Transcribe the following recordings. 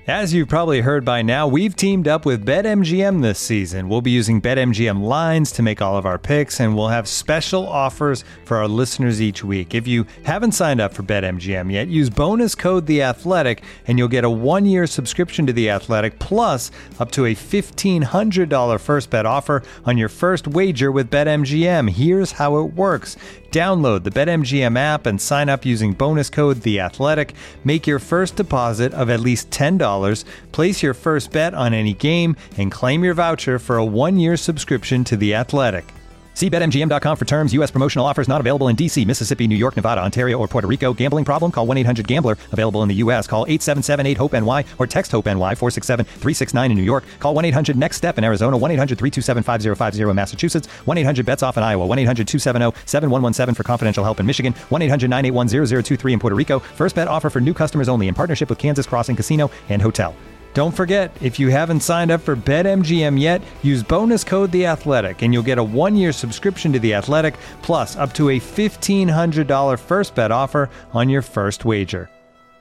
As you've probably heard by now, we've teamed up with BetMGM this season. We'll be using BetMGM lines to make all of our picks, and we'll have special offers for our listeners each week. If you haven't signed up for BetMGM yet, use bonus code The Athletic, and you'll get a 1-year subscription to The Athletic, plus up to a $1,500 first bet offer on your first wager with BetMGM. Here's how it works. Download the BetMGM app and sign up using bonus code The Athletic. Make your first deposit of at least $10. Place your first bet on any game and claim your voucher for a 1-year subscription to The Athletic. See BetMGM.com for terms. U.S. promotional offers not available in D.C., Mississippi, New York, Nevada, Ontario, or Puerto Rico. Gambling problem? Call 1-800-GAMBLER. Available in the U.S. Call 877-8-HOPE-NY or text HOPE-NY 467-369 in New York. Call 1-800-NEXT-STEP in Arizona. 1-800-327-5050 in Massachusetts. 1-800-BETS-OFF in Iowa. 1-800-270-7117 for confidential help in Michigan. 1-800-981-0023 in Puerto Rico. First bet offer for new customers only in partnership with Kansas Crossing Casino and Hotel. Don't forget, if you haven't signed up for BetMGM yet, use bonus code The Athletic, and you'll get a 1-year subscription to The Athletic, plus up to a $1,500 first bet offer on your first wager.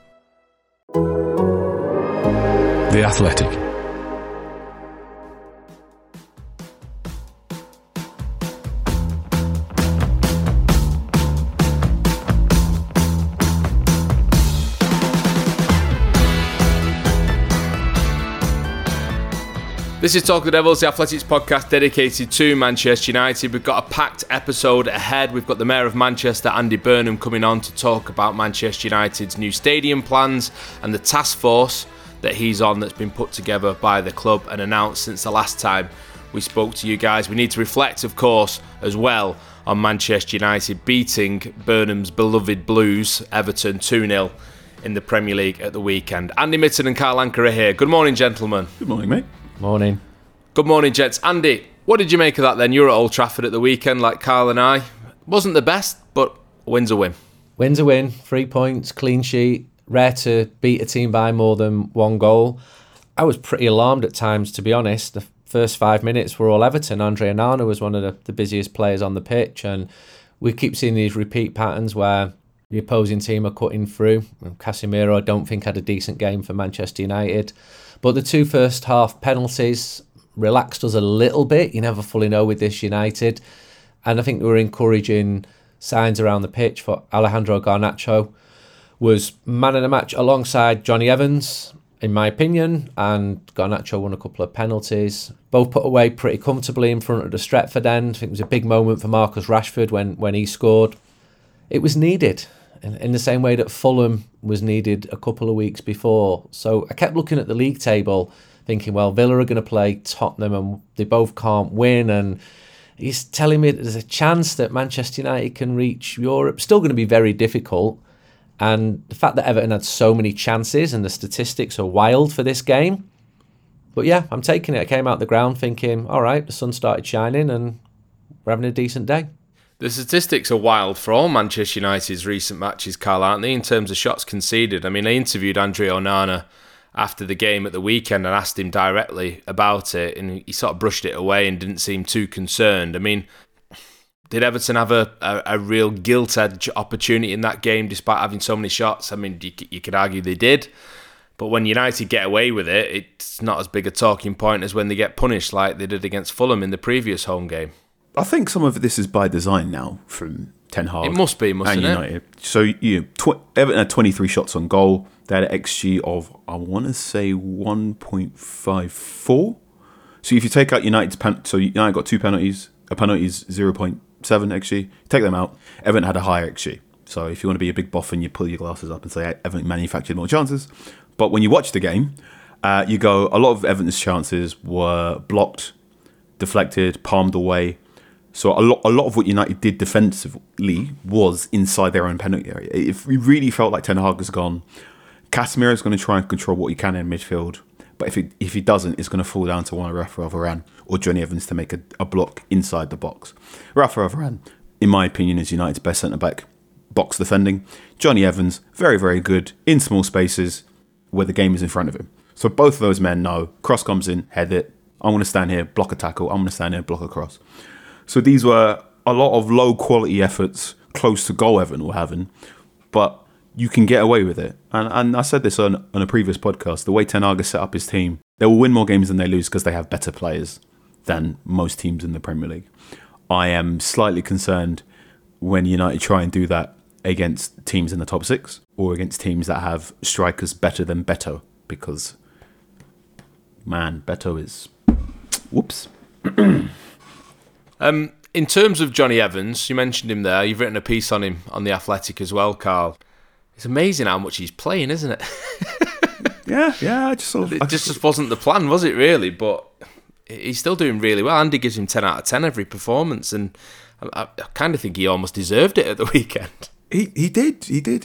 The Athletic. This is Talk of the Devils, the Athletics podcast dedicated to Manchester United. We've got a packed episode ahead. We've got the Mayor of Manchester, Andy Burnham, coming on to talk about Manchester United's new stadium plans and the task force that he's on that's been put together by the club and announced since the last time we spoke to you guys. We need to reflect, of course, as well on Manchester United beating Burnham's beloved Blues, Everton, 2-0 in the Premier League at the weekend. Andy Mitten and Carl Anker are here. Good morning, gentlemen. Good morning, mate. Morning. Good morning, gents. Andy, what did you make of that then? You were at Old Trafford at the weekend like Carl and I. Wasn't the best, but a win's a win. Win's a win, 3 points, clean sheet. Rare to beat a team by more than one goal. I was pretty alarmed at times, to be honest. The first 5 minutes were all Everton. Andre Onana was one of the busiest players on the pitch, and we keep seeing these repeat patterns where the opposing team are cutting through. Casemiro, I don't think, had a decent game for Manchester United. But the 2 first half penalties relaxed us a little bit. You never fully know with this United. And I think there were encouraging signs around the pitch for Alejandro Garnacho. Was man of the match alongside Johnny Evans, in my opinion. And Garnacho won a couple of penalties. Both put away pretty comfortably in front of the Stretford end. I think it was a big moment for Marcus Rashford when he scored. It was needed. In the same way that Fulham was needed a couple of weeks before. So I kept looking at the league table thinking, well, Villa are going to play Tottenham and they both can't win. And he's telling me that there's a chance that Manchester United can reach Europe. Still going to be very difficult. And the fact that Everton had so many chances and the statistics are wild for this game. But yeah, I'm taking it. I came out the ground thinking, all right, the sun started shining and we're having a decent day. The statistics are wild for all Manchester United's recent matches, Carl, aren't they, in terms of shots conceded? I mean, I interviewed Andre Onana after the game at the weekend and asked him directly about it, and he sort of brushed it away and didn't seem too concerned. I mean, did Everton have a real gilt-edged opportunity in that game despite having so many shots? I mean, you could argue they did, but when United get away with it, it's not as big a talking point as when they get punished like they did against Fulham in the previous home game. I think some of this is by design now from Ten Hag. It must be, mustn't and United. It? So Everton had 23 shots on goal. They had an XG of, I want to say, 1.54. So if you take out United's so United got 2 penalties. A penalty is 0.7 XG. Take them out. Everton had a higher XG. So if you want to be a big boffin, you pull your glasses up and say Everton manufactured more chances. But when you watch the game, you go, a lot of Everton's chances were blocked, deflected, palmed away. So a lot of what United did defensively was inside their own penalty area. If we really felt like Ten Hag has gone, Casemiro is going to try and control what he can in midfield, but if he doesn't, it's going to fall down to one of Rafael Varane or Johnny Evans to make a block inside the box. Rafael Varane, in my opinion, is United's best centre-back box defending. Johnny Evans, very, very good in small spaces where the game is in front of him. So both of those men know, cross comes in, head it, I'm going to stand here, block a tackle, I'm going to stand here, block a cross. So these were a lot of low quality efforts close to goal Everton were having, but you can get away with it. And I said this on a previous podcast, the way Ten Hag has set up his team, they will win more games than they lose because they have better players than most teams in the Premier League. I am slightly concerned when United try and do that against teams in the top 6 or against teams that have strikers better than Beto, because, man, Beto is... Whoops. In terms of Johnny Evans, you mentioned him there. You've written a piece on him on The Athletic as well, Carl. It's amazing how much he's playing, isn't it? Yeah. It just wasn't the plan, was it, really? But he's still doing really well. Andy gives him 10 out of 10 every performance, and I kind of think he almost deserved it at the weekend. He did.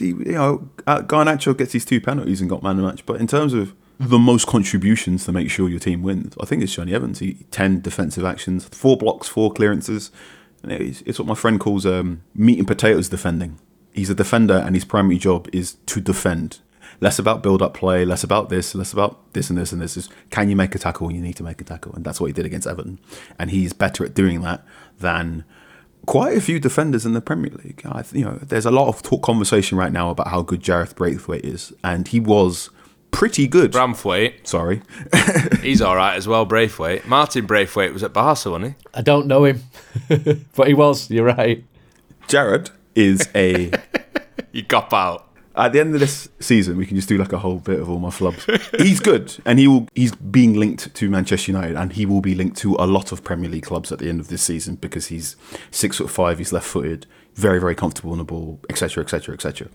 Garnacho gets his 2 penalties and got man of the match. But in terms of the most contributions to make sure your team wins, I think it's Johnny Evans. 10 defensive actions, 4 blocks, 4 clearances. And it's what my friend calls meat and potatoes defending. He's a defender, and his primary job is to defend. Less about build-up play, less about this and this. Is can you make a tackle when you need to make a tackle? And that's what he did against Everton. And he's better at doing that than quite a few defenders in the Premier League. There's a lot of conversation right now about how good Gareth Braithwaite is, and he was pretty good. Braithwaite. Sorry. He's all right as well, Braithwaite. Martin Braithwaite was at Barca, wasn't he? I don't know him, but he was. You're right. Jared is a... You cop out. At the end of this season, we can just do like a whole bit of all my flubs. He's good, and he's being linked to Manchester United, and he will be linked to a lot of Premier League clubs at the end of this season because he's 6'5", he's left-footed, very, very comfortable on the ball, etc., etc., etc.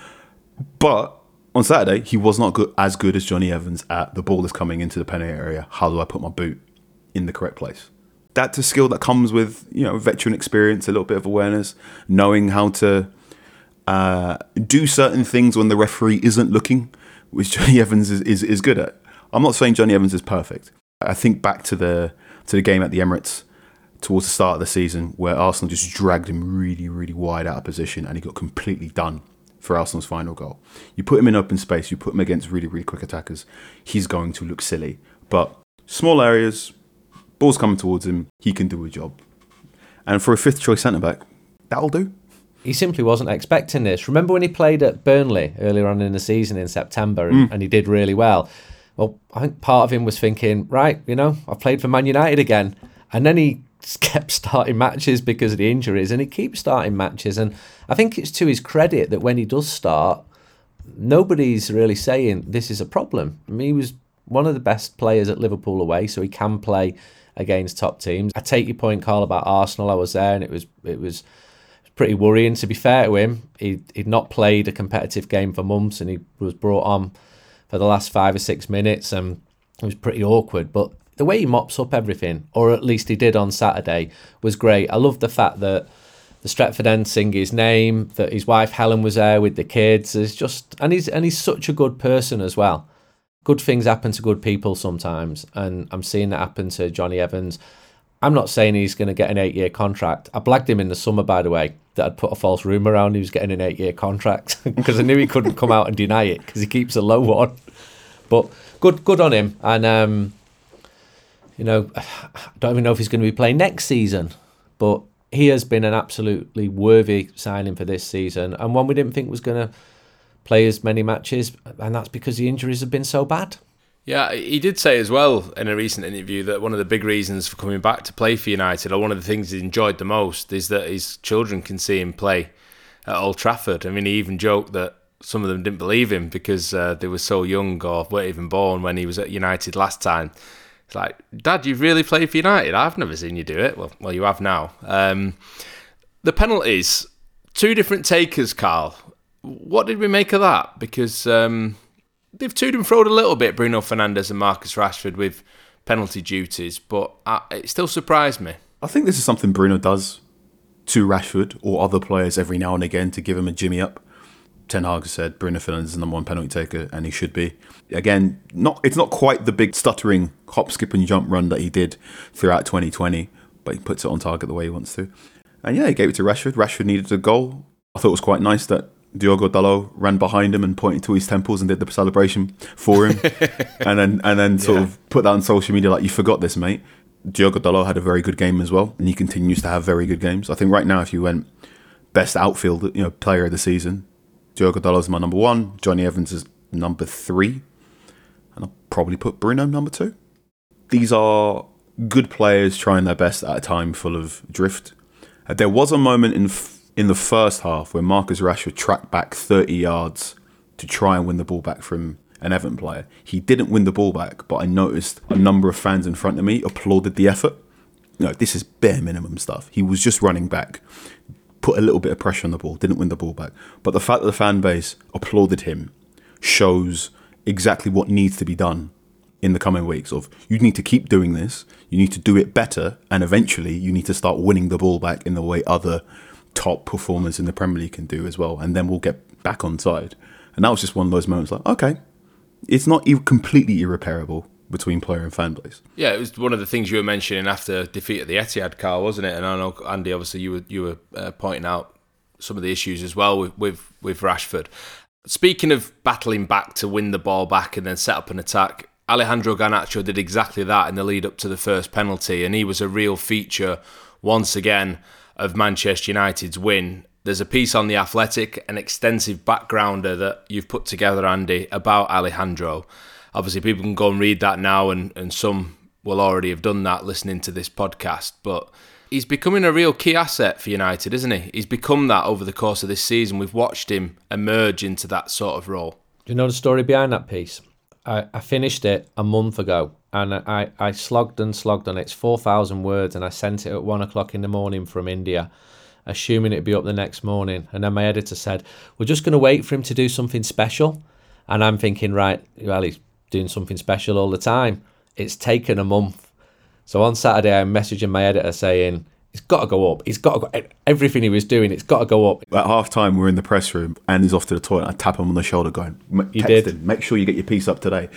But on Saturday, he was not as good as Johnny Evans at the ball is coming into the penalty area. How do I put my boot in the correct place? That's a skill that comes with veteran experience, a little bit of awareness, knowing how to do certain things when the referee isn't looking, which Johnny Evans is good at. I'm not saying Johnny Evans is perfect. I think back to the game at the Emirates towards the start of the season where Arsenal just dragged him really, really wide out of position and he got completely done for Arsenal's final goal. You put him in open space, you put him against really, really quick attackers, he's going to look silly. But small areas, balls coming towards him, he can do a job. And for a 5th choice centre-back, that'll do. He simply wasn't expecting this. Remember when he played at Burnley earlier on in the season in September and he did really well? Well, I think part of him was thinking, right, I've played for Man United again. And then he kept starting matches because of the injuries, and he keeps starting matches. And I think it's to his credit that when he does start, nobody's really saying this is a problem. I mean, he was one of the best players at Liverpool away, so he can play against top teams. I take your point, Carl, about Arsenal. I was there, and it was pretty worrying. To be fair to him, he'd not played a competitive game for months, and he was brought on for the last 5 or 6 minutes, and it was pretty awkward. But the way he mops up everything, or at least he did on Saturday, was great. I love the fact that the Stretford End sing his name, that his wife Helen was there with the kids. And he's such a good person as well. Good things happen to good people sometimes, and I'm seeing that happen to Johnny Evans. I'm not saying he's going to get an 8-year contract. I blagged him in the summer, by the way, that I'd put a false rumour around he was getting an 8-year contract because I knew he couldn't come out and deny it because he keeps a low one. But good on him. And, I don't even know if he's going to be playing next season, but he has been an absolutely worthy signing for this season, and one we didn't think was going to play as many matches, and that's because the injuries have been so bad. Yeah, he did say as well in a recent interview that one of the big reasons for coming back to play for United, or one of the things he enjoyed the most, is that his children can see him play at Old Trafford. I mean, he even joked that some of them didn't believe him because they were so young or weren't even born when he was at United last time. It's like, Dad, you've really played for United? I've never seen you do it. Well, you have now. The penalties, 2 different takers, Carl. What did we make of that? Because they've toed and froed a little bit, Bruno Fernandes and Marcus Rashford, with penalty duties, but it still surprised me. I think this is something Bruno does to Rashford or other players every now and again to give him a jimmy up. Ten Hag said Bruno Fernandes is the number 1 penalty taker, and he should be. Again, it's not quite the big stuttering hop, skip and jump run that he did throughout 2020, but he puts it on target the way he wants to. And yeah, he gave it to Rashford. Rashford needed a goal. I thought it was quite nice that Diogo Dalot ran behind him and pointed to his temples and did the celebration for him, and then sort of put that on social media like, you forgot this, mate. Diogo Dalot had a very good game as well, and he continues to have very good games. I think right now, if you went best outfield, player of the season, Diogo Dalot's my number 1. Johnny Evans is number 3. And I'll probably put Bruno number 2. These are good players trying their best at a time full of drift. There was a moment in the first half where Marcus Rashford tracked back 30 yards to try and win the ball back from an Everton player. He didn't win the ball back, but I noticed a number of fans in front of me applauded the effort. No, this is bare minimum stuff. He was just running back, put a little bit of pressure on the ball, didn't win the ball back. But the fact that the fan base applauded him shows exactly what needs to be done in the coming weeks. Of, you need to keep doing this, you need to do it better, and eventually you need to start winning the ball back in the way other top performers in the Premier League can do as well. And then we'll get back on side. And that was just one of those moments like, okay, it's not completely irreparable between player and fan base. Yeah, it was one of the things you were mentioning after defeat at the Etihad, Carl, wasn't it? And I know, Andy, obviously you were pointing out some of the issues as well with Rashford. Speaking of battling back to win the ball back and then set up an attack, Alejandro Garnacho did exactly that in the lead up to the first penalty, and he was a real feature once again of Manchester United's win. There's a piece on The Athletic, an extensive backgrounder that you've put together, Andy, about Alejandro. Obviously, people can go and read that now, and some will already have done that listening to this podcast. But he's becoming a real key asset for United, isn't he? He's become that over the course of this season. We've watched him emerge into that sort of role. Do you know the story behind that piece? I finished it a month ago, and I slogged on it. It's 4,000 words, and I sent it at 1 o'clock in the morning from India, assuming it'd be up the next morning. And then my editor said, we're just going to wait for him to do something special. And I'm thinking, right, well, he's doing something special all the time. It's taken a month. So on Saturday, I'm messaging my editor saying, it's got to go up. It's got to go. Everything he was doing, it's got to go up. At half time, we're in the press room and he's off to the toilet. I tap him on the shoulder going, make sure you get your piece up today.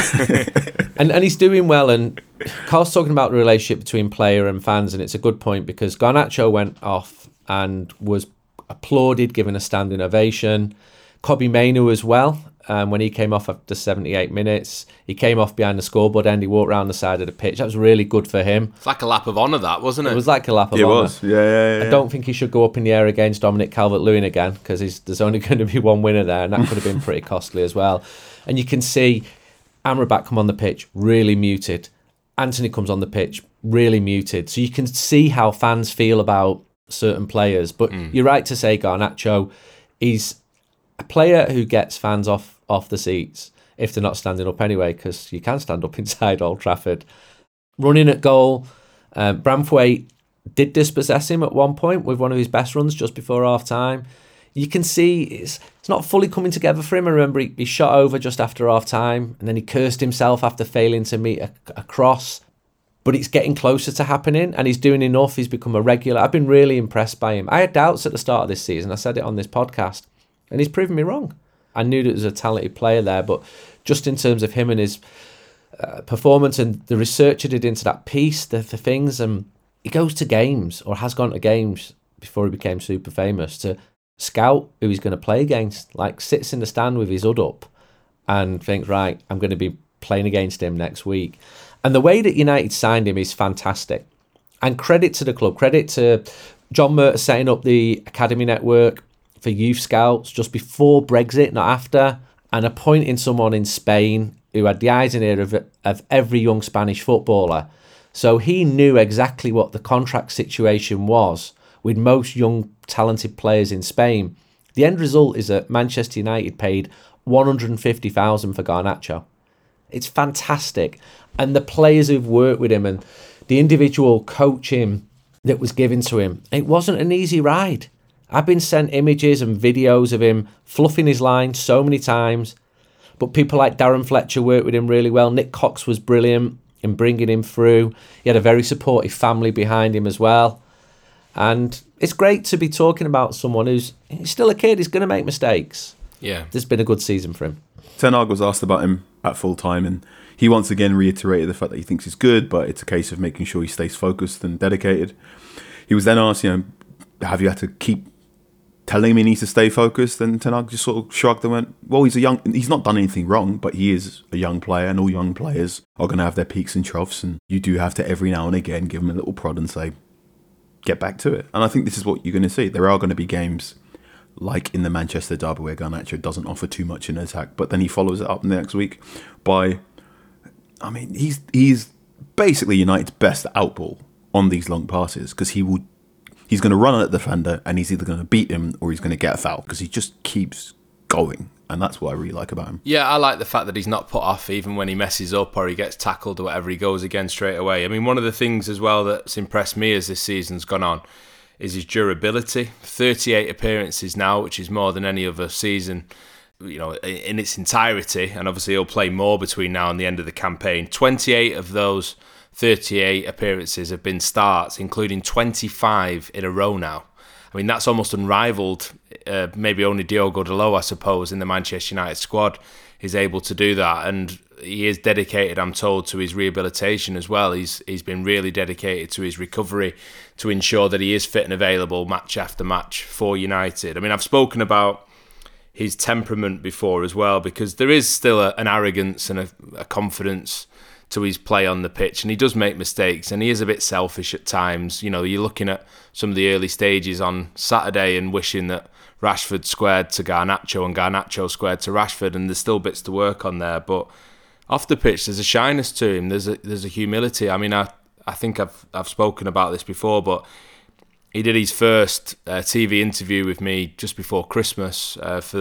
and he's doing well. And Carl's talking about the relationship between player and fans, and it's a good point because Garnacho went off and was applauded, given a standing ovation. Kobbie Mainoo as well. When he came off after 78 minutes, he came off behind the scoreboard end. He walked around the side of the pitch. That was really good for him. It's like a lap of honour, that, wasn't it? It was like a lap of honour. It was, yeah. I don't think he should go up in the air against Dominic Calvert-Lewin again because there's only going to be one winner there, and that could have been pretty costly as well. And you can see Amrabat come on the pitch, really muted. Anthony comes on the pitch, really muted. So you can see how fans feel about certain players. But you're right to say Garnacho, he's a player who gets fans off the seats if they're not standing up anyway, because you can stand up inside Old Trafford. Running at goal, Branthwaite did dispossess him at one point with one of his best runs just before half-time. You can see it's not fully coming together for him. I remember he shot over just after half-time, and then he cursed himself after failing to meet a cross. But it's getting closer to happening, and he's doing enough. He's become a regular. I've been really impressed by him. I had doubts at the start of this season. I said it on this podcast, and he's proven me wrong. I knew that there was a talented player there, but just in terms of him and his performance and the research he did into that piece, the things, he goes to games, or has gone to games before he became super famous, to scout who he's going to play against. Like, sits in the stand with his hood up and thinks, right, I'm going to be playing against him next week. And the way that United signed him is fantastic. And credit to the club, credit to John Murtagh setting up the Academy Network for youth scouts just before Brexit, not after, and appointing someone in Spain who had the eyes and ears of every young Spanish footballer. So he knew exactly what the contract situation was with most young talented players in Spain. The end result is that Manchester United paid $150,000 for Garnacho. It's fantastic. And the players who've worked with him and the individual coaching that was given to him, it wasn't an easy ride. I've been sent images and videos of him fluffing his line so many times. But people like Darren Fletcher worked with him really well. Nick Cox was brilliant in bringing him through. He had a very supportive family behind him as well. And it's great to be talking about someone he's still a kid. He's going to make mistakes. Yeah. This has been a good season for him. Ten Hag was asked about him at full time, and he once again reiterated the fact that he thinks he's good, but it's a case of making sure he stays focused and dedicated. He was then asked, have you had to keep telling him he needs to stay focused? And Ten Hag just sort of shrugged and went, well, he's not done anything wrong, but he is a young player, and all young players are going to have their peaks and troughs, and you do have to every now and again give him a little prod and say, get back to it. And I think this is what you're going to see. There are going to be games like in the Manchester derby where Garnacho doesn't offer too much in attack, but then he follows it up the next week by, I mean, he's basically United's best outball on these long passes, because he's going to run at the defender and he's either going to beat him or he's going to get a foul, because he just keeps going. And that's what I really like about him. Yeah, I like the fact that he's not put off even when he messes up or he gets tackled or whatever, he goes again straight away. I mean, one of the things as well that's impressed me as this season's gone on is his durability. 38 appearances now, which is more than any other season, you know, in its entirety. And obviously he'll play more between now and the end of the campaign. 28 of those 38 appearances have been starts, including 25 in a row now. I mean, that's almost unrivaled. Maybe only Diogo Dalot, I suppose, in the Manchester United squad is able to do that. And he is dedicated, I'm told, to his rehabilitation as well. He's been really dedicated to his recovery to ensure that he is fit and available match after match for United. I mean, I've spoken about his temperament before as well, because there is still an arrogance and a confidence to his play on the pitch, and he does make mistakes, and he is a bit selfish at times. You know, you're looking at some of the early stages on Saturday and wishing that Rashford squared to Garnacho and Garnacho squared to Rashford, and there's still bits to work on there. But off the pitch, there's a shyness to him. There's a humility. I mean, I think I've spoken about this before, but he did his first TV interview with me just before Christmas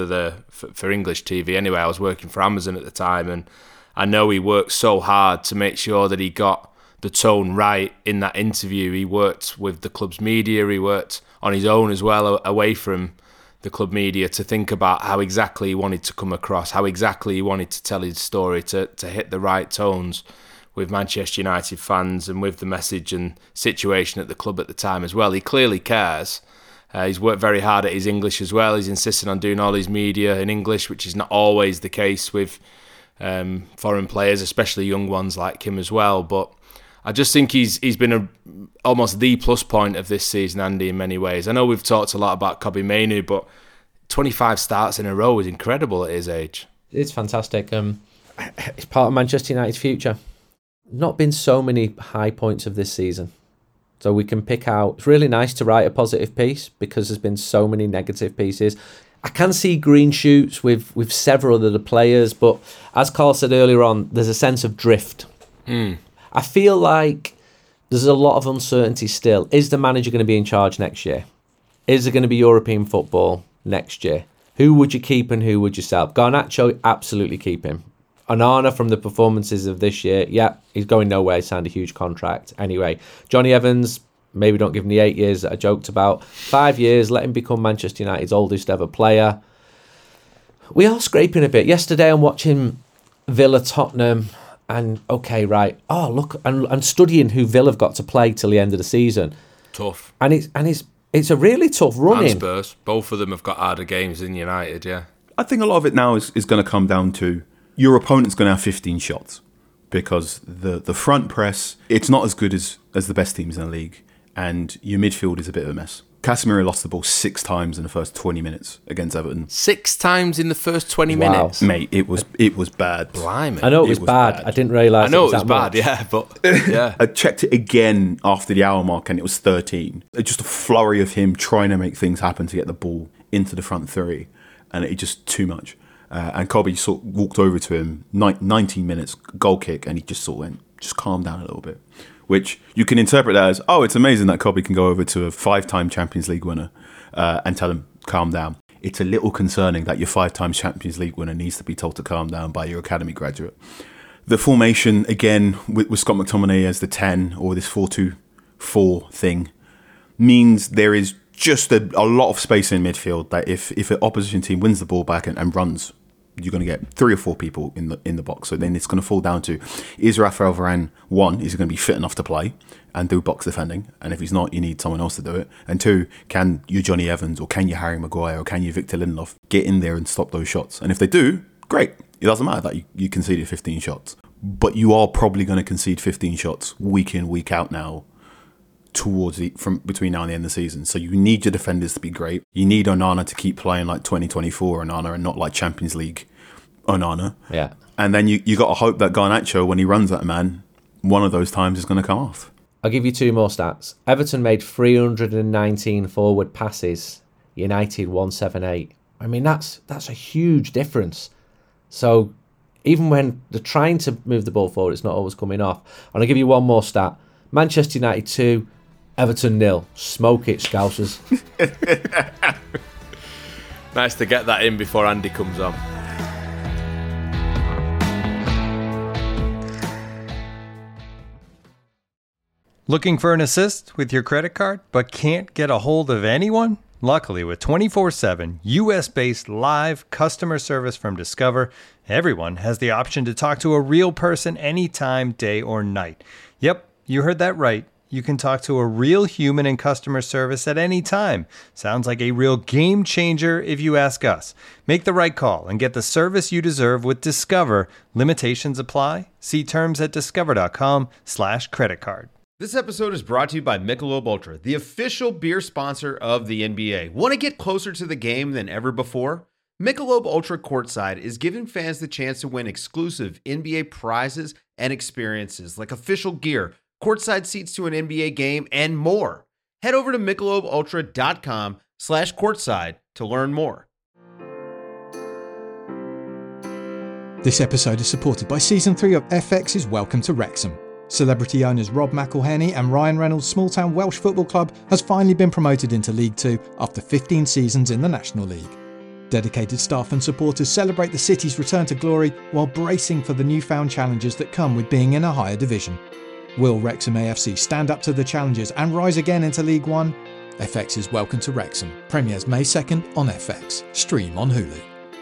for English TV. Anyway, I was working for Amazon at the time, and I know he worked so hard to make sure that he got the tone right in that interview. He worked with the club's media. He worked on his own as well, away from the club media, to think about how exactly he wanted to come across, how exactly he wanted to tell his story, to hit the right tones with Manchester United fans and with the message and situation at the club at the time as well. He clearly cares. He's worked very hard at his English as well. He's insisting on doing all his media in English, which is not always the case with foreign players, especially young ones like him as well. But I just think he's been almost the plus point of this season, Andy, in many ways. I know we've talked a lot about Kobbie Mainoo, but 25 starts in a row is incredible at his age. It's fantastic. It's part of Manchester United's future. Not been so many high points of this season, so we can pick out. It's really nice to write a positive piece because there's been so many negative pieces. I can see green shoots with several of the players, but as Carl said earlier on, there's a sense of drift. I feel like there's a lot of uncertainty still. Is the manager going to be in charge next year? Is there going to be European football next year? Who would you keep and who would you sell? Garnacho, absolutely keep him. Onana, from the performances of this year, he's going nowhere. He signed a huge contract. Anyway, Johnny Evans, maybe don't give him the 8 years that I joked about. 5 years, let him become Manchester United's oldest ever player. We are scraping a bit. Yesterday I'm watching Villa Tottenham and, look, and studying who Villa have got to play till the end of the season. Tough. And it's a really tough run. And Spurs. Both of them have got harder games than United, yeah. I think a lot of it now is going to come down to your opponent's going to have 15 shots, because the front press, it's not as good as the best teams in the league, and your midfield is a bit of a mess. Casemiro lost the ball 6 times in the first 20 minutes against Everton. 6 times in the first 20 minutes? Mate, it was bad. Blimey. I know it was bad. I didn't realise I know it was bad, yeah, but yeah. I checked it again after the hour mark and it was 13. Just a flurry of him trying to make things happen to get the ball into the front three, and it just too much. And Kobbie sort of walked over to him, 19 minutes, goal kick, and he just sort of went, just calm down a little bit. Which you can interpret that as, it's amazing that Kobbie can go over to a 5-time Champions League winner and tell him, calm down. It's a little concerning that your 5-time Champions League winner needs to be told to calm down by your academy graduate. The formation, again, with Scott McTominay as the 10, or this 4-2-4 thing, means there is just a lot of space in midfield that if an opposition team wins the ball back and runs, you're going to get 3 or 4 people in the box. So then it's going to fall down to, is Rafael Varane, 1, is he going to be fit enough to play and do box defending? And if he's not, you need someone else to do it. And 2, can you Johnny Evans, or can you Harry Maguire, or can you Victor Lindelof get in there and stop those shots? And if they do, great. It doesn't matter that you conceded 15 shots. But you are probably going to concede 15 shots week in, week out now, from between now and the end of the season. So you need your defenders to be great. You need Onana to keep playing like 2024 Onana and not like Champions League Onana. Yeah. And then you got to hope that Garnacho, when he runs at a man, one of those times is going to come off. I'll give you 2 more stats. Everton made 319 forward passes United 178. I mean, that's a huge difference. So even when they're trying to move the ball forward, it's not always coming off. And I'll give you one more stat. Manchester United 2, Everton 0. Smoke it, Scousers. Nice to get that in before Andy comes on. Looking for an assist with your credit card, but can't get a hold of anyone? Luckily, with 24/7 US-based live customer service from Discover, everyone has the option to talk to a real person anytime, day or night. Yep, you heard that right. You can talk to a real human in customer service at any time. Sounds like a real game changer if you ask us. Make the right call and get the service you deserve with Discover. Limitations apply. See terms at discover.com/creditcard. This episode is brought to you by Michelob Ultra, the official beer sponsor of the NBA. Want to get closer to the game than ever before? Michelob Ultra Courtside is giving fans the chance to win exclusive NBA prizes and experiences like official gear, courtside seats to an NBA game, and more. Head over to MichelobUltra.com/courtside to learn more. This episode is supported by Season 3 of FX's Welcome to Wrexham. Celebrity owners Rob McElhenney and Ryan Reynolds' small-town Welsh football club has finally been promoted into League 2 after 15 seasons in the National League. Dedicated staff and supporters celebrate the city's return to glory while bracing for the newfound challenges that come with being in a higher division. Will Wrexham AFC stand up to the challenges and rise again into League 1? FX's Welcome to Wrexham premieres May 2nd on FX. Stream on Hulu.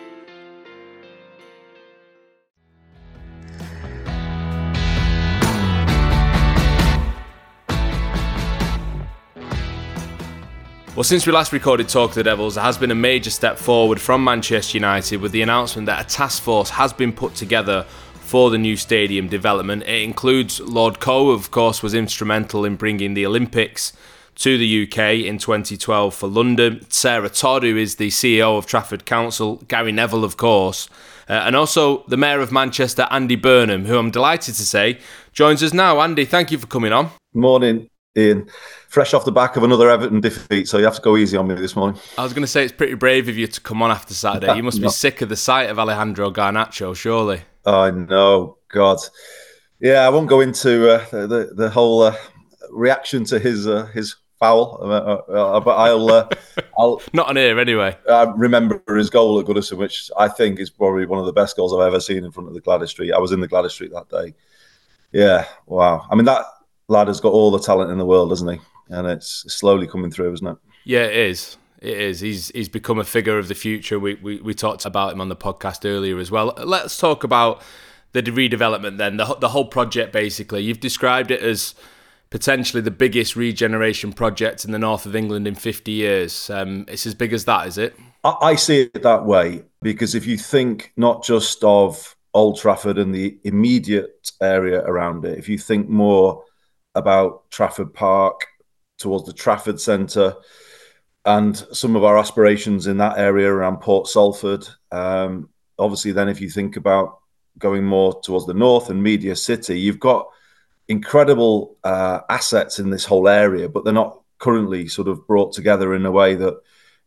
Well, since we last recorded Talk of the Devils, there has been a major step forward from Manchester United with the announcement that a task force has been put together for the new stadium development. It includes Lord Coe, of course, was instrumental in bringing the Olympics to the UK in 2012 for London. Sarah Todd, who is the CEO of Trafford Council, Gary Neville, of course, and also the Mayor of Manchester, Andy Burnham, who I'm delighted to say joins us now. Andy, thank you for coming on. Morning, Ian. Fresh off the back of another Everton defeat, so you have to go easy on me this morning. I was going to say, it's pretty brave of you to come on after Saturday. You must be sick of the sight of Alejandro Garnacho, surely. I know, God. Yeah, I won't go into the whole reaction to his foul, but I'll not on here anyway. I remember his goal at Goodison, which I think is probably one of the best goals I've ever seen in front of the Gladys Street. I was in the Gladys Street that day. Yeah, wow. I mean, that lad has got all the talent in the world, hasn't he? And it's slowly coming through, isn't it? Yeah, it is. It is. He's become a figure of the future. We talked about him on the podcast earlier as well. Let's talk about the redevelopment then, the whole project basically. You've described it as potentially the biggest regeneration project in the north of England in 50 years. It's as big as that, is it? I see it that way, because if you think not just of Old Trafford and the immediate area around it, if you think more about Trafford Park, towards the Trafford Centre, and some of our aspirations in that area around Port Salford. Obviously, then if you think about going more towards the north and Media City, you've got incredible assets in this whole area, but they're not currently sort of brought together in a way that,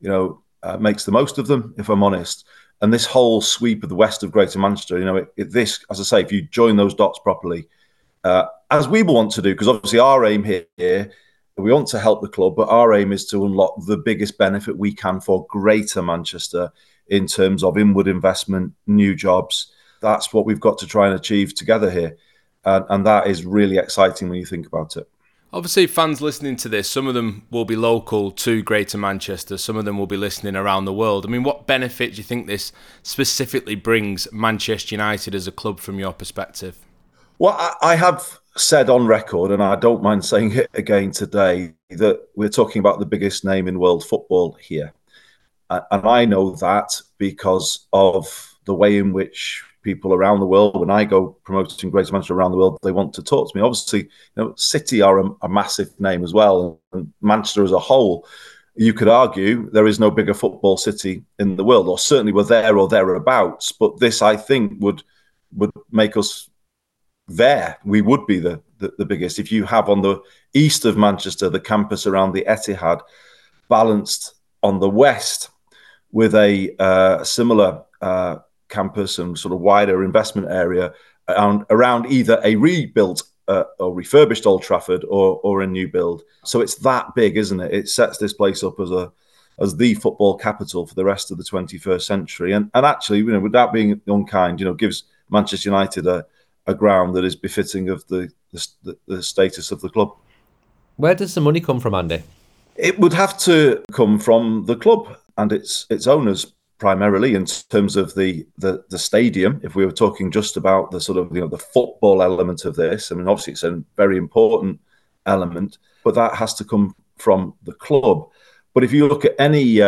makes the most of them, if I'm honest. And this whole sweep of the west of Greater Manchester, this, as I say, if you join those dots properly, as we want to do, because obviously our aim here, we want to help the club, but our aim is to unlock the biggest benefit we can for Greater Manchester in terms of inward investment, new jobs. That's what we've got to try and achieve together here. And that is really exciting when you think about it. Obviously, fans listening to this, some of them will be local to Greater Manchester, some of them will be listening around the world. I mean, what benefit do you think this specifically brings Manchester United as a club from your perspective? Well, I have said on record, and I don't mind saying it again today, that we're talking about the biggest name in world football here. And I know that because of the way in which people around the world, when I go promoting Greater Manchester around the world, they want to talk to me. Obviously, City are a massive name as well. And Manchester as a whole, you could argue there is no bigger football city in the world, or certainly we're there or thereabouts. But this, I think, would make us there. We would be the biggest. If you have on the east of Manchester, the campus around the Etihad, balanced on the west with a similar campus and sort of wider investment area around either a rebuilt or refurbished Old Trafford or a new build. So it's that big, isn't it? It sets this place up as the football capital for the rest of the 21st century. And actually, without being unkind, gives Manchester United a ground that is befitting of the status of the club. Where does the money come from, Andy? It would have to come from the club and its owners primarily, in terms of the stadium. If we were talking just about the sort of the football element of this, I mean, obviously it's a very important element, but that has to come from the club. But if you look at any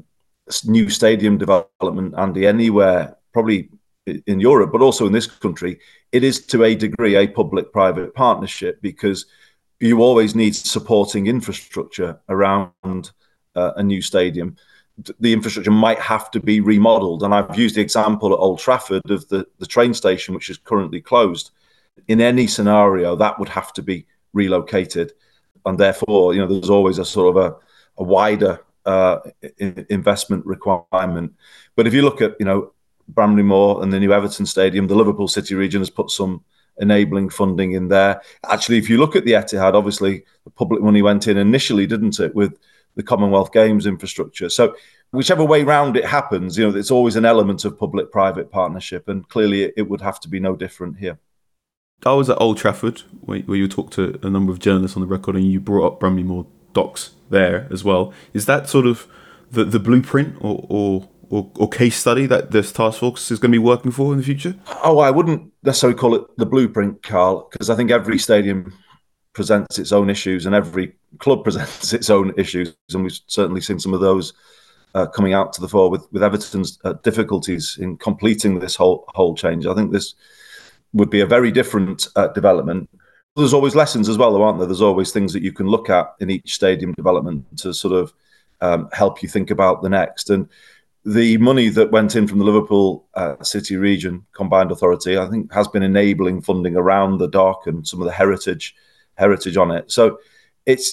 new stadium development, Andy, anywhere, probably in Europe, but also in this country, it is to a degree a public-private partnership, because you always need supporting infrastructure around a new stadium. The infrastructure might have to be remodeled. And I've used the example at Old Trafford of the train station, which is currently closed. In any scenario, that would have to be relocated. And therefore, there's always a sort of a wider investment requirement. But if you look at, Bramley-Moore and the new Everton Stadium, the Liverpool City region has put some enabling funding in there. Actually, if you look at the Etihad, obviously the public money went in initially, didn't it, with the Commonwealth Games infrastructure. So whichever way round it happens, it's always an element of public-private partnership, and clearly it would have to be no different here. I was at Old Trafford where you talked to a number of journalists on the record, and you brought up Bramley-Moore docks there as well. Is that sort of the blueprint or case study that this task force is going to be working for in the future? Oh, I wouldn't necessarily call it the blueprint, Carl, because I think every stadium presents its own issues and every club presents its own issues, and we've certainly seen some of those coming out to the fore with Everton's difficulties in completing this whole change. I think this would be a very different development. There's always lessons as well, though, aren't there? There's always things that you can look at in each stadium development to sort of help you think about the next. And the money that went in from the Liverpool City Region Combined Authority, I think, has been enabling funding around the dock and some of the heritage on it. So it's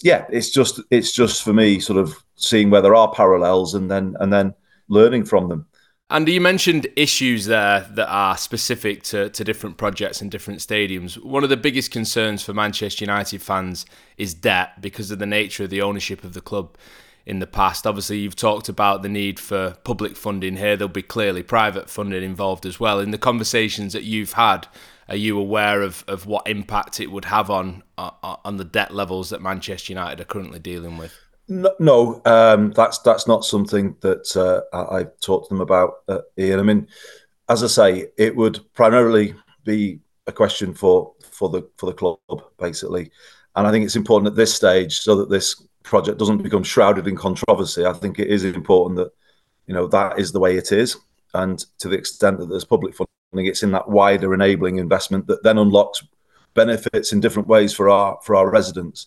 just for me sort of seeing where there are parallels and then learning from them. Andy, you mentioned issues there that are specific to different projects and different stadiums. One of the biggest concerns for Manchester United fans is debt, because of the nature of the ownership of the club in the past. Obviously, you've talked about the need for public funding here. There'll be clearly private funding involved as well. In the conversations that you've had, are you aware of what impact it would have on the debt levels that Manchester United are currently dealing with? No, that's not something that I've talked to them about, Ian. I mean, as I say, it would primarily be a question for the club, basically. And I think it's important at this stage, so that this project doesn't become shrouded in controversy. I think it is important that that is the way it is, and to the extent that there's public funding, it's in that wider enabling investment that then unlocks benefits in different ways for our residents.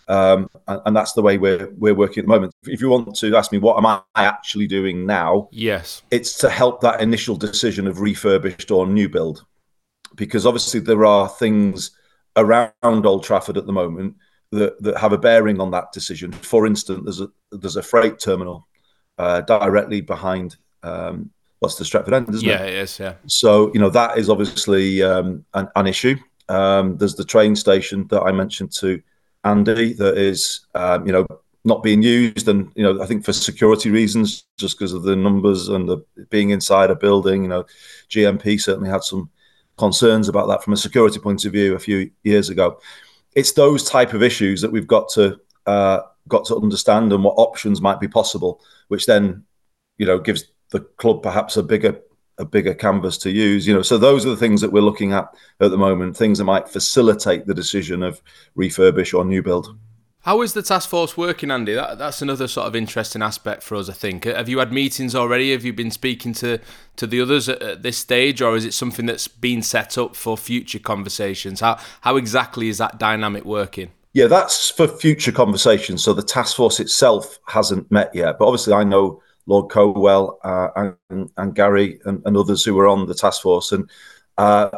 And that's the way we're working at the moment. If you want to ask me what am I actually doing now, yes, it's to help that initial decision of refurbished or new build, because obviously there are things around Old Trafford at the moment that have a bearing on that decision. For instance, there's a freight terminal directly behind what's the Stretford End, isn't it? Yeah, it is. Yeah. So that is obviously an issue. There's the train station that I mentioned to Andy that is not being used, and I think for security reasons, just because of the numbers and the being inside a building. GMP certainly had some concerns about that from a security point of view a few years ago. It's those type of issues that we've got to understand, and what options might be possible, which then gives the club perhaps a bigger canvas to use. So those are the things that we're looking at the moment, things that might facilitate the decision of refurbish or new build. How is the task force working, Andy? That's another sort of interesting aspect for us, I think. Have you had meetings already? Have you been speaking to the others at this stage, or is it something that's been set up for future conversations? How exactly is that dynamic working? Yeah, that's for future conversations. So the task force itself hasn't met yet, but obviously I know Lord Colwell and Gary and others who were on the task force, and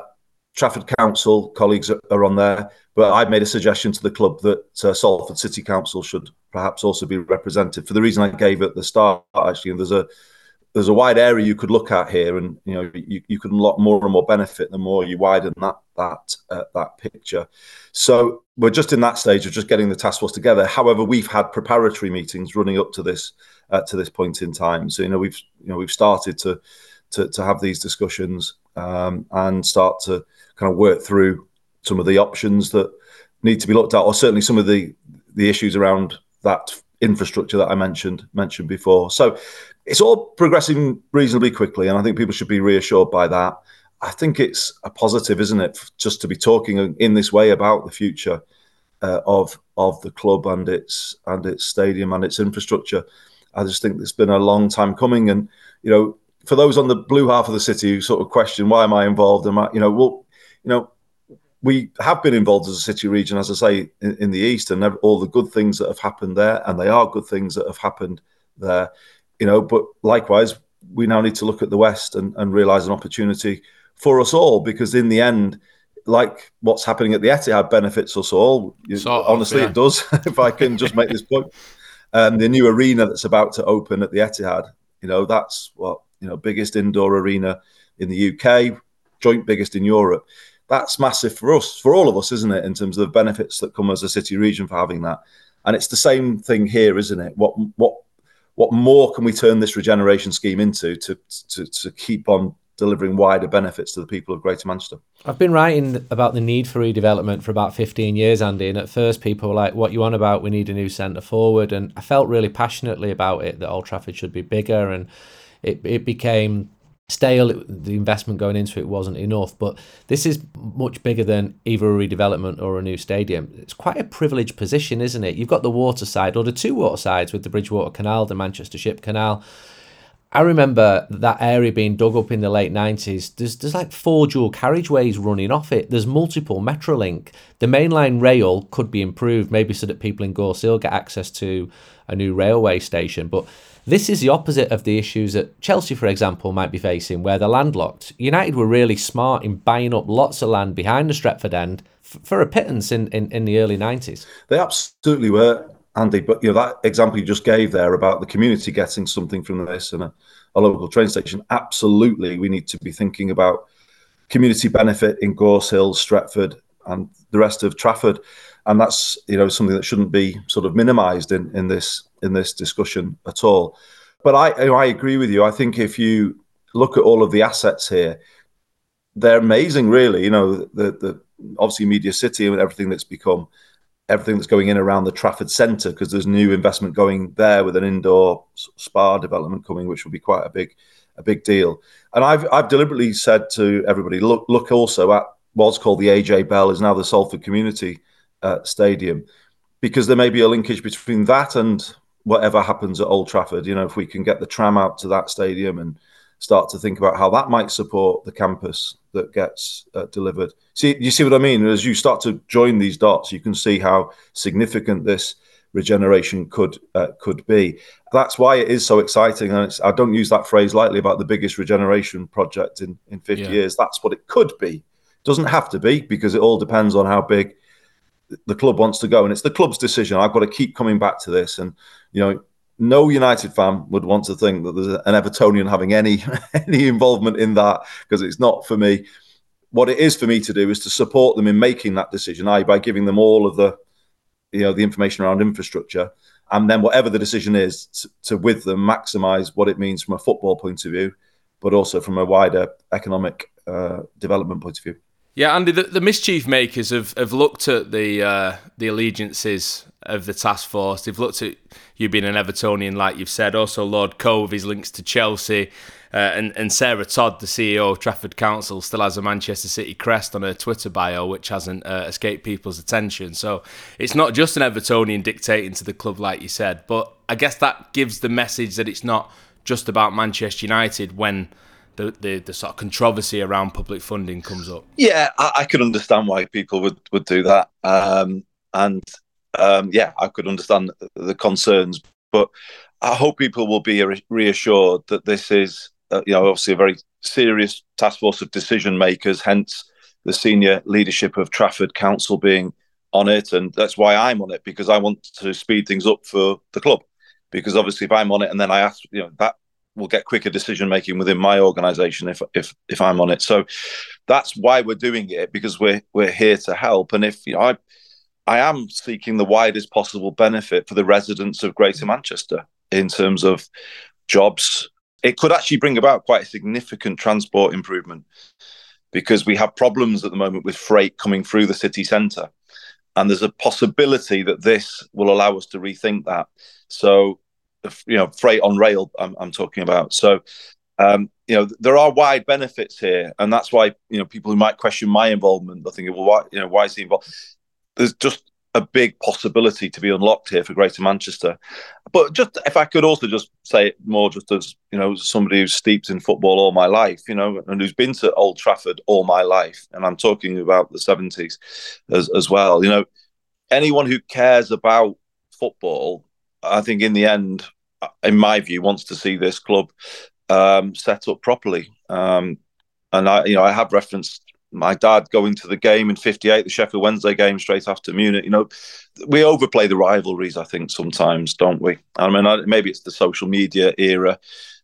Trafford Council colleagues are on there, but I've made a suggestion to the club that Salford City Council should perhaps also be represented for the reason I gave at the start. Actually, and there's a wide area you could look at here, and you could unlock more and more benefit the more you widen that picture. So we're just in that stage of just getting the task force together. However, we've had preparatory meetings running up to this point in time. So we've started to have these discussions and start to kind of work through some of the options that need to be looked at, or certainly some of the issues around that infrastructure that I mentioned before. So it's all progressing reasonably quickly, and I think people should be reassured by that. I think it's a positive, isn't it, just to be talking in this way about the future of the club and its stadium and its infrastructure. I just think it's been a long time coming, and for those on the blue half of the city who sort of question why am I involved, we have been involved as a city region, as I say, in the east, and all the good things that have happened there, and they are good things that have happened there. But likewise, we now need to look at the west and realise an opportunity for us all, because in the end, like what's happening at the Etihad benefits us all. Honestly, it does. If I can just make this point, the new arena that's about to open at the Etihad, that's biggest indoor arena in the UK, joint biggest in Europe. That's massive for us, for all of us, isn't it, in terms of the benefits that come as a city region for having that. And it's the same thing here, isn't it? What more can we turn this regeneration scheme into to keep on delivering wider benefits to the people of Greater Manchester? I've been writing about the need for redevelopment for about 15 years, Andy, and at first people were like, what you on about? We need a new centre forward. And I felt really passionately about it, that Old Trafford should be bigger, and it became stale. The investment going into it wasn't enough, but this is much bigger than either a redevelopment or a new stadium. It's quite a privileged position, isn't it? You've got the water side, or the two water sides, with the Bridgewater Canal, the Manchester Ship Canal. I remember that area being dug up in the late 90s. There's like 4 dual carriageways running off it. There's multiple Metrolink. The mainline rail could be improved, maybe so that people in Gore Hill get access to a new railway station. But this is the opposite of the issues that Chelsea, for example, might be facing, where they're landlocked. United were really smart in buying up lots of land behind the Stretford end for a pittance in the early 90s. They absolutely were, Andy. But that example you just gave there about the community getting something from this and a local train station, absolutely, we need to be thinking about community benefit in Gore Hill, Stretford, and the rest of Trafford. And that's something that shouldn't be sort of minimised in this discussion at all. But I agree with you. I think if you look at all of the assets here, they're amazing, really. The obviously Media City and everything that's going in around the Trafford Centre, because there's new investment going there with an indoor spa development coming, which will be quite a big deal. And I've deliberately said to everybody, look also at what's called the AJ Bell, is now the Salford Community Stadium, because there may be a linkage between that and whatever happens at Old Trafford. If we can get the tram out to that stadium and start to think about how that might support the campus that gets delivered. You see what I mean? As you start to join these dots, you can see how significant this regeneration could be. That's why it is so exciting. And I don't use that phrase lightly about the biggest regeneration project in 50 years. That's what it could be. It doesn't have to be, because it all depends on how big the club wants to go, and it's the club's decision. I've got to keep coming back to this, and no United fan would want to think that there's an Evertonian having any involvement in that, because it's not for me. What it is for me to do is to support them in making that decision, by giving them all of the information around infrastructure, and then whatever the decision is, to with them maximise what it means from a football point of view, but also from a wider economic development point of view. Yeah, Andy, the mischief makers have looked at the allegiances of the task force. They've looked at you being an Evertonian, like you've said. Also, Lord Cove, his links to Chelsea, and Sarah Todd, the CEO of Trafford Council, still has a Manchester City crest on her Twitter bio, which hasn't escaped people's attention. So it's not just an Evertonian dictating to the club, like you said. But I guess that gives the message that it's not just about Manchester United when the sort of controversy around public funding comes up. Yeah, I could understand why people would do that. I could understand the concerns. But I hope people will be reassured that this is, obviously a very serious task force of decision makers, hence the senior leadership of Trafford Council being on it, and that's why I'm on it, because I want to speed things up for the club. Because obviously, if I'm on it and then I ask, that will get quicker decision making within my organisation if I'm on it. So that's why we're doing it, because we're here to help. And if I am seeking the widest possible benefit for the residents of Greater Manchester in terms of jobs. It could actually bring about quite a significant transport improvement, because we have problems at the moment with freight coming through the city centre. And there's a possibility that this will allow us to rethink that. So, freight on rail, I'm talking about. So, there are wide benefits here. And that's why, people who might question my involvement are thinking, well, why is he involved? There's just a big possibility to be unlocked here for Greater Manchester. But just if I could also just say it more just as, somebody who's steeped in football all my life, and who's been to Old Trafford all my life, and I'm talking about the 70s as well. Anyone who cares about football, I think in the end, in my view, wants to see this club set up properly. And I have referenced my dad going to the game in '58, the Sheffield Wednesday game straight after Munich. We overplay the rivalries, I think, sometimes, don't we? I mean, maybe it's the social media era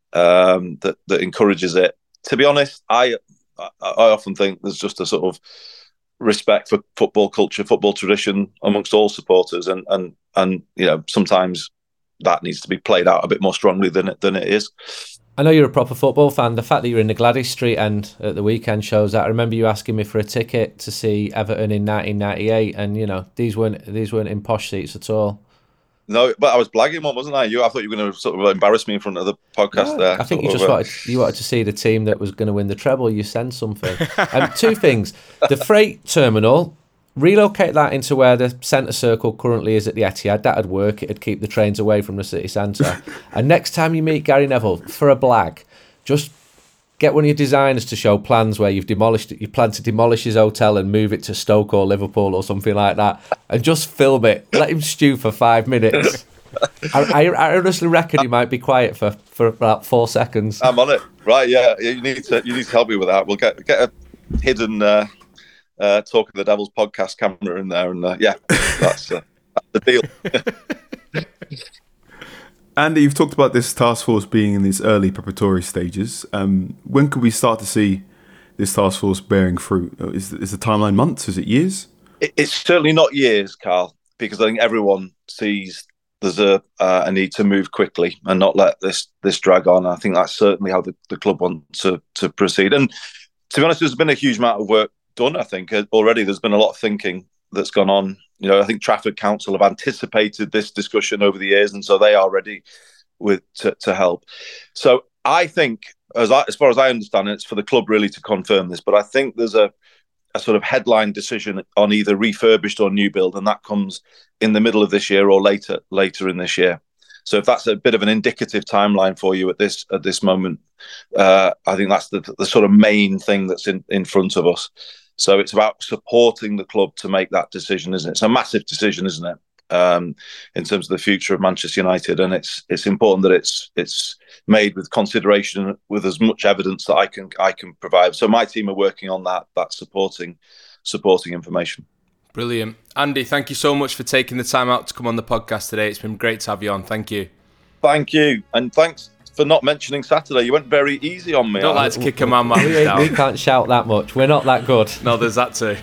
that encourages it. To be honest, I often think there's just a sort of respect for football culture, football tradition amongst all supporters, and sometimes that needs to be played out a bit more strongly than it is. I know you're a proper football fan. The fact that you're in the Gladys Street end at the weekend shows that. I remember you asking me for a ticket to see Everton in 1998, and these weren't in posh seats at all. No, but I was blagging one, wasn't I? I thought you were going to sort of embarrass me in front of the podcast there. I think you just wanted to see the team that was going to win the treble. You send something. Two things: the freight terminal. Relocate that into where the centre circle currently is at the Etihad. That'd work. It'd keep the trains away from the city centre. And next time you meet Gary Neville for a blag, just get one of your designers to show plans where you plan to demolish his hotel and move it to Stoke or Liverpool or something like that, and just film it. Let him stew for 5 minutes. I honestly reckon he might be quiet for about 4 seconds. I'm on it. Right? Yeah. You need to help me with that. We'll get a hidden. Talking the Devils podcast camera in there, and that's the deal. Andy, you've talked about this task force being in these early preparatory stages. When could we start to see this task force bearing fruit? Is the timeline months? Is it years? It's certainly not years, Carl, because I think everyone sees there's a need to move quickly and not let this drag on. I think that's certainly how the club wants to proceed. And to be honest, there's been a huge amount of work done. I think already there's been a lot of thinking that's gone on. I think Trafford Council have anticipated this discussion over the years, and so they are ready to help. So I think, as far as I understand it, it's for the club really to confirm this. But I think there's a sort of headline decision on either refurbished or new build, and that comes in the middle of this year or later in this year. So if that's a bit of an indicative timeline for you at this moment, I think that's the sort of main thing that's in front of us. So it's about supporting the club to make that decision, isn't it? It's a massive decision, isn't it, in terms of the future of Manchester United, and it's important that it's made with consideration, with as much evidence that I can provide. So my team are working on that supporting information. Brilliant. Andy, thank you so much for taking the time out to come on the podcast today. It's been great to have you on. Thank you. Thank you. And thanks for not mentioning Saturday. You went very easy on me. I don't like to kick a man down. We can't shout that much. We're not that good. No, there's that too.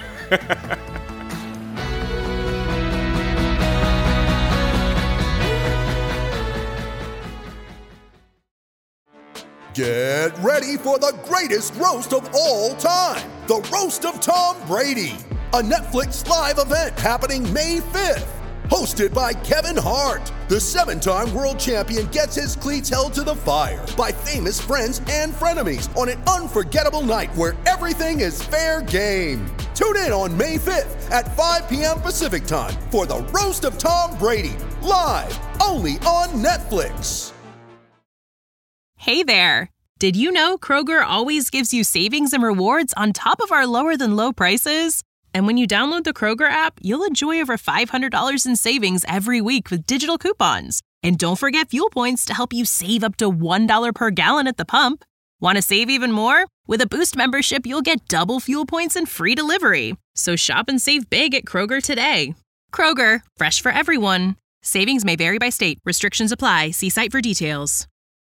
Get ready for the greatest roast of all time. The Roast of Tom Brady. A Netflix live event happening May 5th. Hosted by Kevin Hart, the 7-time world champion gets his cleats held to the fire by famous friends and frenemies on an unforgettable night where everything is fair game. Tune in on May 5th at 5 p.m. Pacific time for the Roast of Tom Brady, live only on Netflix. Hey there. Did you know Kroger always gives you savings and rewards on top of our lower than low prices? And when you download the Kroger app, you'll enjoy over $500 in savings every week with digital coupons. And don't forget fuel points to help you save up to $1 per gallon at the pump. Want to save even more? With a Boost membership, you'll get double fuel points and free delivery. So shop and save big at Kroger today. Kroger, fresh for everyone. Savings may vary by state. Restrictions apply. See site for details.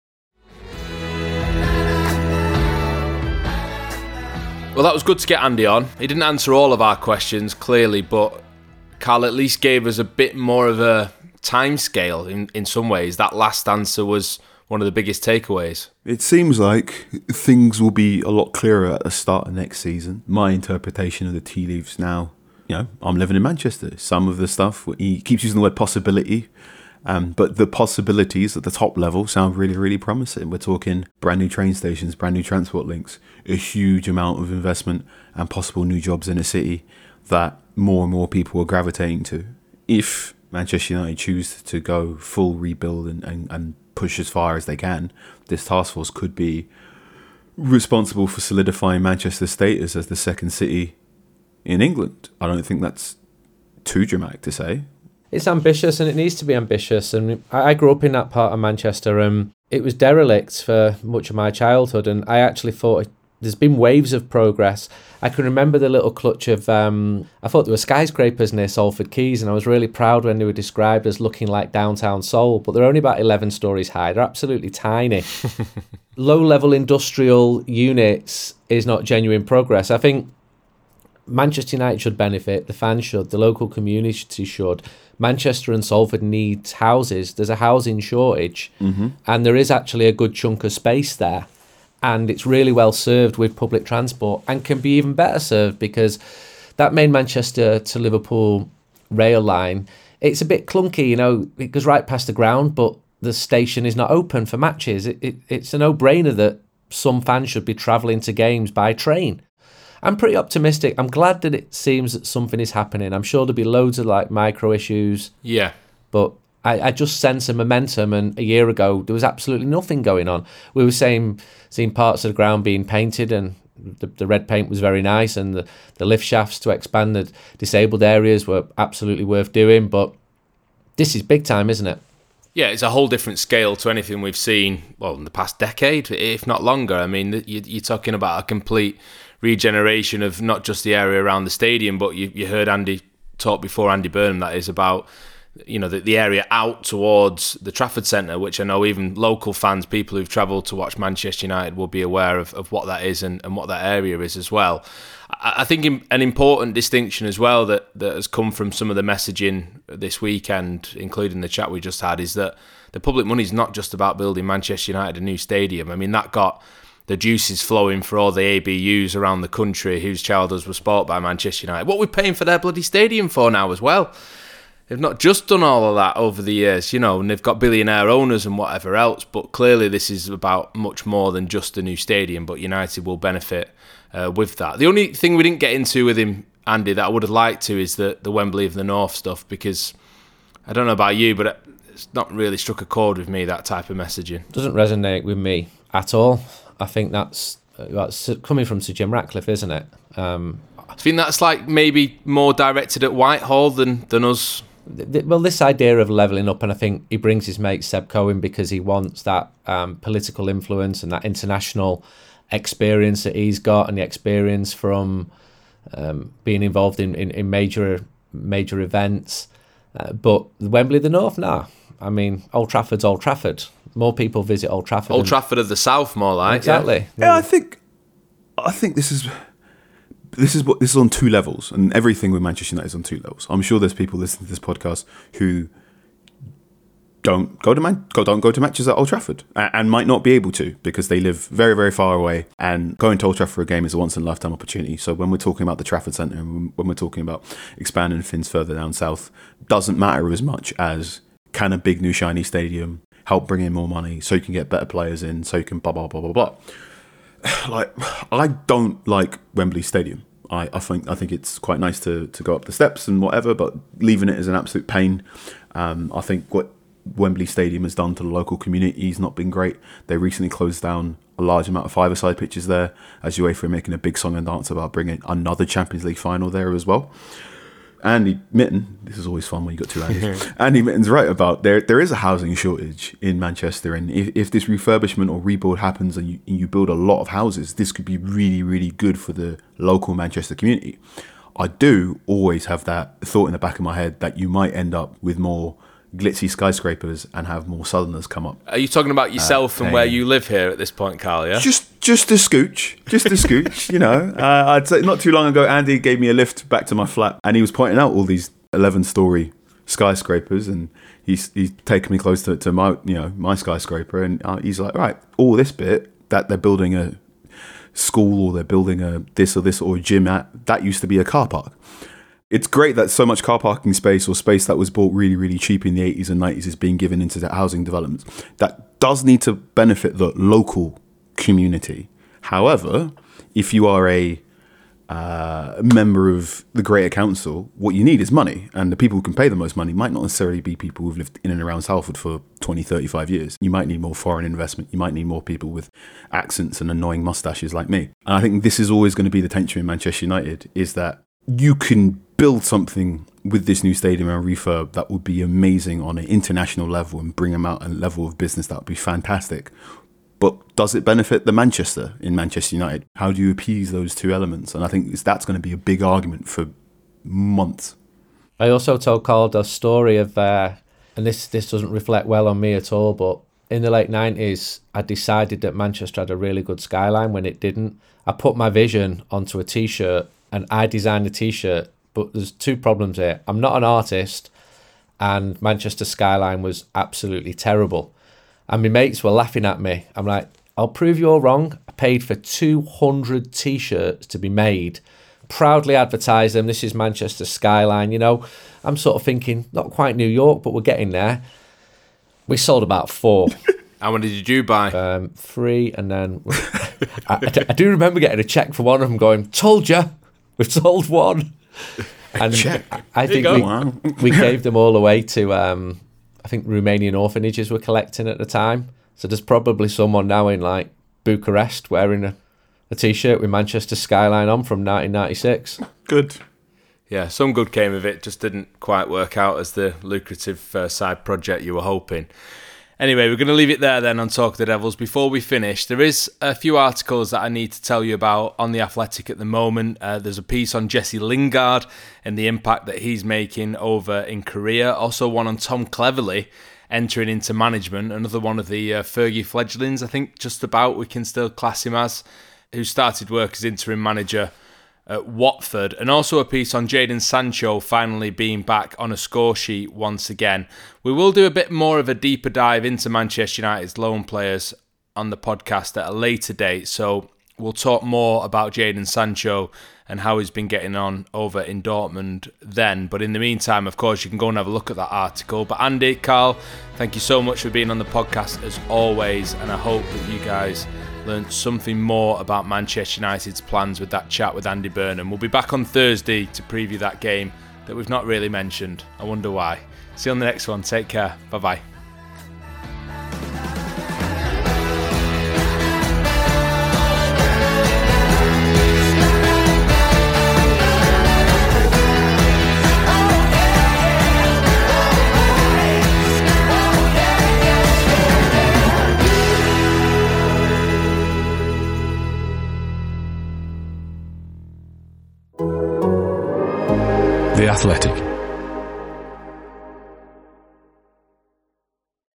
Well, that was good to get Andy on. He didn't answer all of our questions, clearly, but Carl at least gave us a bit more of a time scale in some ways. That last answer was one of the biggest takeaways. It seems like things will be a lot clearer at the start of next season. My interpretation of the tea leaves now, I'm living in Manchester. Some of the stuff, he keeps using the word possibility, but the possibilities at the top level sound really, really promising. We're talking brand new train stations, brand new transport links, a huge amount of investment and possible new jobs in a city that more and more people are gravitating to. If Manchester United choose to go full rebuild and push as far as they can, this task force could be responsible for solidifying Manchester's status as the second city in England. I don't think that's too dramatic to say. It's ambitious, and it needs to be ambitious. And I grew up in that part of Manchester, and it was derelict for much of my childhood. And I actually thought there's been waves of progress. I can remember the little clutch of, I thought there were skyscrapers near Salford Quays, and I was really proud when they were described as looking like downtown Seoul, but they're only about 11 stories high. They're absolutely tiny. Low-level industrial units is not genuine progress. I think Manchester United should benefit, the fans should, the local community should. Manchester and Salford needs houses. There's a housing shortage, and there is actually a good chunk of space there. And it's really well served with public transport, and can be even better served because that main Manchester to Liverpool rail line, it's a bit clunky, it goes right past the ground, but the station is not open for matches. It's a no-brainer that some fans should be travelling to games by train. I'm pretty optimistic. I'm glad that it seems that something is happening. I'm sure there'll be loads of micro issues. Yeah. But I just sense a momentum, and a year ago there was absolutely nothing going on. We were seeing parts of the ground being painted, and the red paint was very nice, and the lift shafts to expand the disabled areas were absolutely worth doing. But this is big time, isn't it? Yeah, it's a whole different scale to anything we've seen, in the past decade, if not longer. I mean, you're talking about a complete regeneration of not just the area around the stadium, but you heard Andy talk before, Andy Burnham, that is, about the area out towards the Trafford Centre, which I know even local fans, people who've travelled to watch Manchester United, will be aware of what that is and what that area is as well. I think an important distinction as well that has come from some of the messaging this weekend, including the chat we just had, is that the public money is not just about building Manchester United a new stadium. I mean, that got the juices flowing for all the ABUs around the country whose childhoods were spoilt by Manchester United. What we're paying for their bloody stadium for now as well. They've not just done all of that over the years, and they've got billionaire owners and whatever else, but clearly this is about much more than just a new stadium, but United will benefit with that. The only thing we didn't get into with him, Andy, that I would have liked to is the Wembley of the North stuff, because I don't know about you, but it's not really struck a chord with me, that type of messaging. Doesn't resonate with me at all. I think that's coming from Sir Jim Ratcliffe, isn't it? I think that's maybe more directed at Whitehall than us. Well, this idea of levelling up, and I think he brings his mate Seb Cohen because he wants that political influence and that international experience that he's got, and the experience from being involved in major events. But Wembley of the North, nah. I mean, Old Trafford's Old Trafford. More people visit Old Trafford. Old Trafford of the South, more like. Exactly. Yeah, I think this is on two levels, and everything with Manchester United is on two levels. I'm sure there's people listening to this podcast who don't go to matches at Old Trafford and might not be able to because they live very, very far away, and going to Old Trafford for a game is a once in a lifetime opportunity. So when we're talking about the Trafford Centre and when we're talking about expanding things further down south, doesn't matter as much as can a big new shiny stadium help bring in more money so you can get better players in, so you can blah blah blah blah blah. I don't like Wembley Stadium. I think it's quite nice to go up the steps and whatever, but leaving it is an absolute pain. I think what Wembley Stadium has done to the local community has not been great. They recently closed down a large amount of five-a-side pitches there, as UEFA are making a big song and dance about bringing another Champions League final there as well. Andy Mitten, this is always fun when you got two Andys. Andy Mitten's right about there is a housing shortage in Manchester, and if this refurbishment or rebuild happens and you build a lot of houses, this could be really, really good for the local Manchester community. I do always have that thought in the back of my head that you might end up with more glitzy skyscrapers and have more Southerners come up. Are you talking about yourself and where you live here at this point, Carl, yeah? Just a scooch, you know. I'd say not too long ago, Andy gave me a lift back to my flat and he was pointing out all these 11-story skyscrapers, and he's taken me close to my, you know, my skyscraper, and he's like, right, all this bit that they're building a school or they're building a this or a gym at, that used to be a car park. It's great that so much car parking space or space that was bought really, really cheap in the 80s and 90s is being given into the housing developments. That does need to benefit the local community. However, if you are a member of the Greater Council, what you need is money. And the people who can pay the most money might not necessarily be people who've lived in and around Salford for 20, 35 years. You might need more foreign investment. You might need more people with accents and annoying mustaches like me. And I think this is always going to be the tension in Manchester United, is that you can build something with this new stadium and refurb that would be amazing on an international level and bring them out a level of business that would be fantastic. But does it benefit the Manchester in Manchester United? How do you appease those two elements? And I think that's going to be a big argument for months. I also told Carl the story of, and this doesn't reflect well on me at all, but in the late 90s, I decided that Manchester had a really good skyline when it didn't. I put my vision onto a T-shirt and I designed a T-shirt, but there's two problems here. I'm not an artist, and Manchester skyline was absolutely terrible. And my mates were laughing at me. I'm like, I'll prove you're wrong. I paid for 200 T-shirts to be made. Proudly advertised them. This is Manchester skyline. You know, I'm sort of thinking, not quite New York, but we're getting there. We sold about 4. How many did you buy? 3, and then I do remember getting a check for one of them going, told you, we've sold 1. And check. I think we gave them all away to, I think Romanian orphanages were collecting at the time. So there's probably someone now in like Bucharest wearing a T-shirt with Manchester skyline on from 1996. Good. Yeah, some good came of it, just didn't quite work out as the lucrative side project you were hoping. Anyway, we're going to leave it there then on Talk of the Devils. Before we finish, there is a few articles that I need to tell you about on The Athletic at the moment. There's a piece on Jesse Lingard and the impact that he's making over in Korea. Also one on Tom Cleverley entering into management, another one of the Fergie fledglings, I think just about we can still class him as, who started work as interim manager at Watford, and also a piece on Jadon Sancho finally being back on a score sheet once again. We will do a bit more of a deeper dive into Manchester United's loan players on the podcast at a later date, so we'll talk more about Jadon Sancho and how he's been getting on over in Dortmund then. But in the meantime, of course, you can go and have a look at that article. But Andy, Carl, thank you so much for being on the podcast as always, and I hope that you guys learned something more about Manchester United's plans with that chat with Andy Burnham. We'll be back on Thursday to preview that game that we've not really mentioned. I wonder why. See you on the next one. Take care. Bye-bye. The Athletic.